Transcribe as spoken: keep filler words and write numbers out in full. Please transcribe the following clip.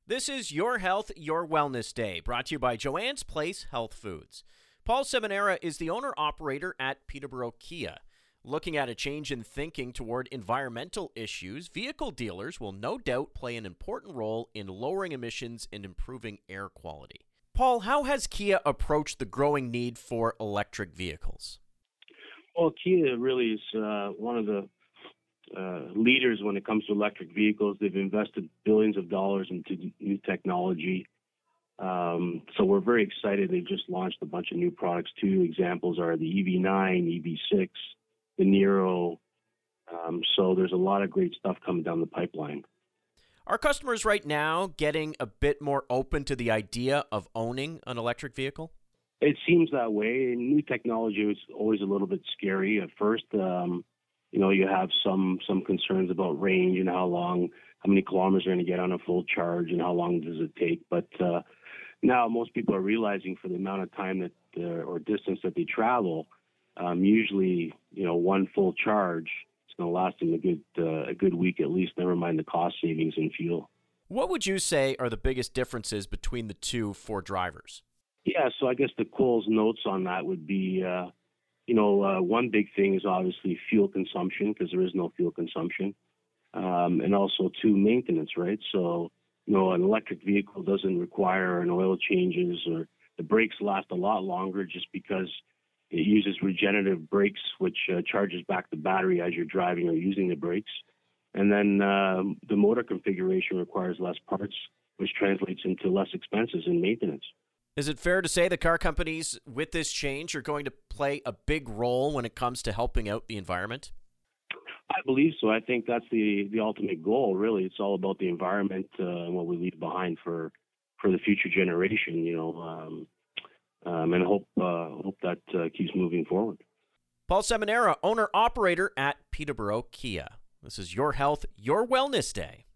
This is Your Health, Your Wellness Day, brought to you by Joanne's Place Health Foods. Paul Seminara is the owner-operator at Peterborough Kia. Looking at a change in thinking toward environmental issues, vehicle dealers will no doubt play an important role in lowering emissions and improving air quality. Paul, how has Kia approached the growing need for electric vehicles? Well, Kia really is uh, one of the uh, leaders when it comes to electric vehicles. They've invested billions of dollars into new technology. Um, so we're very excited. They've just launched a bunch of new products. Two examples are the E V nine, E V six, the Niro. Um, so there's a lot of great stuff coming down the pipeline. Are customers right now getting a bit more open to the idea of owning an electric vehicle? It seems that way. New technology is always a little bit scary at first. Um, you know, you have some some concerns about range and how long, how many kilometers you're going to get on a full charge and how long does it take. But uh, now most people are realizing for the amount of time that uh, or distance that they travel, um, usually, you know, one full charge is going to last them a good uh, a good week at least. Never mind the cost savings in fuel. What would you say are the biggest differences between the two for drivers? Yeah, so I guess the Coles notes on that would be, uh, you know, uh, one big thing is obviously fuel consumption because there is no fuel consumption, um, and also two, maintenance, right? So, you know, an electric vehicle doesn't require an oil changes, or the brakes last a lot longer just because it uses regenerative brakes, which uh, charges back the battery as you're driving or using the brakes. And then uh, the motor configuration requires less parts, which translates into less expenses in maintenance. Is it fair to say the car companies with this change are going to play a big role when it comes to helping out the environment? I believe so. I think that's the, the ultimate goal, really. It's all about the environment uh, and what we leave behind for, for the future generation, you know, um, um, and hope, uh, hope that uh, keeps moving forward. Paul Seminara, owner-operator at Peterborough Kia. This is Your Health, Your Wellness Day.